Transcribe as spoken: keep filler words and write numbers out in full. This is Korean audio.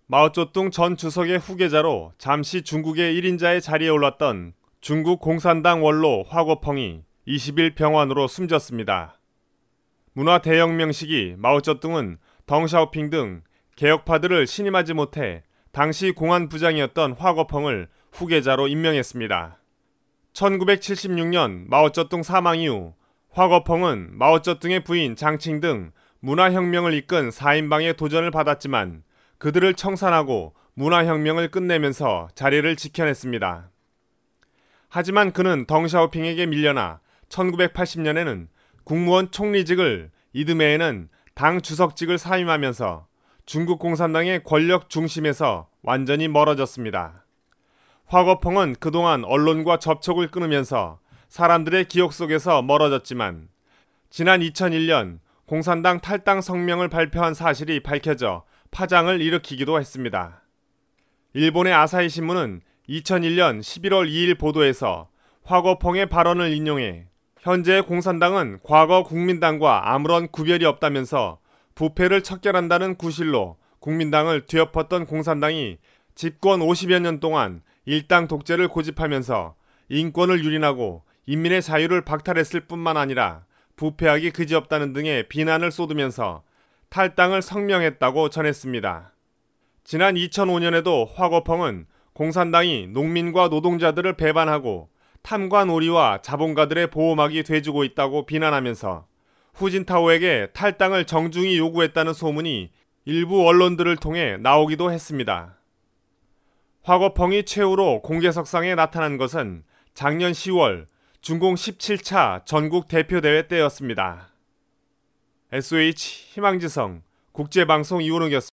마오쩌둥 전 주석의 후계자로 잠시 중국의 일 인자의 자리에 올랐던 중국 공산당 원로 화거펑이 이십 일 병원으로 숨졌습니다. 문화 대혁명 시기 마오쩌둥은 덩샤오핑 등 개혁파들을 신임하지 못해 당시 공안부장이었던 화거펑을 후계자로 임명했습니다. 천구백칠십육 년 마오쩌둥 사망 이후 화거펑은 마오쩌둥의 부인 장칭 등 문화혁명을 이끈 사인방의 도전을 받았지만 그들을 청산하고 문화혁명을 끝내면서 자리를 지켜냈습니다. 하지만 그는 덩샤오핑에게 밀려나 천구백팔십 년에는 국무원 총리직을, 이듬해에는 당 주석직을 사임하면서 중국 공산당의 권력 중심에서 완전히 멀어졌습니다. 화거펑은 그동안 언론과 접촉을 끊으면서 사람들의 기억 속에서 멀어졌지만 지난 이천일 년 공산당 탈당 성명을 발표한 사실이 밝혀져 파장을 일으키기도 했습니다. 일본의 아사히 신문은 이천일 년 십일월 이일 보도에서 화거펑의 발언을 인용해 현재 공산당은 과거 국민당과 아무런 구별이 없다면서 부패를 척결한다는 구실로 국민당을 뒤엎었던 공산당이 집권 오십여 년 동안 일당 독재를 고집하면서 인권을 유린하고 인민의 자유를 박탈했을 뿐만 아니라 부패하기 그지없다는 등의 비난을 쏟으면서 탈당을 성명했다고 전했습니다. 지난 이천오 년에도 화거펑은 공산당이 농민과 노동자들을 배반하고 탐과 놀이와 자본가들의 보호막이 돼주고 있다고 비난하면서 후진타오에게 탈당을 정중히 요구했다는 소문이 일부 언론들을 통해 나오기도 했습니다. 화거펑이 최후로 공개석상에 나타난 것은 작년 시월 중공 십칠 차 전국 대표대회 때였습니다. 에스오에이치 희망지성 국제방송 이원욱이었습니다.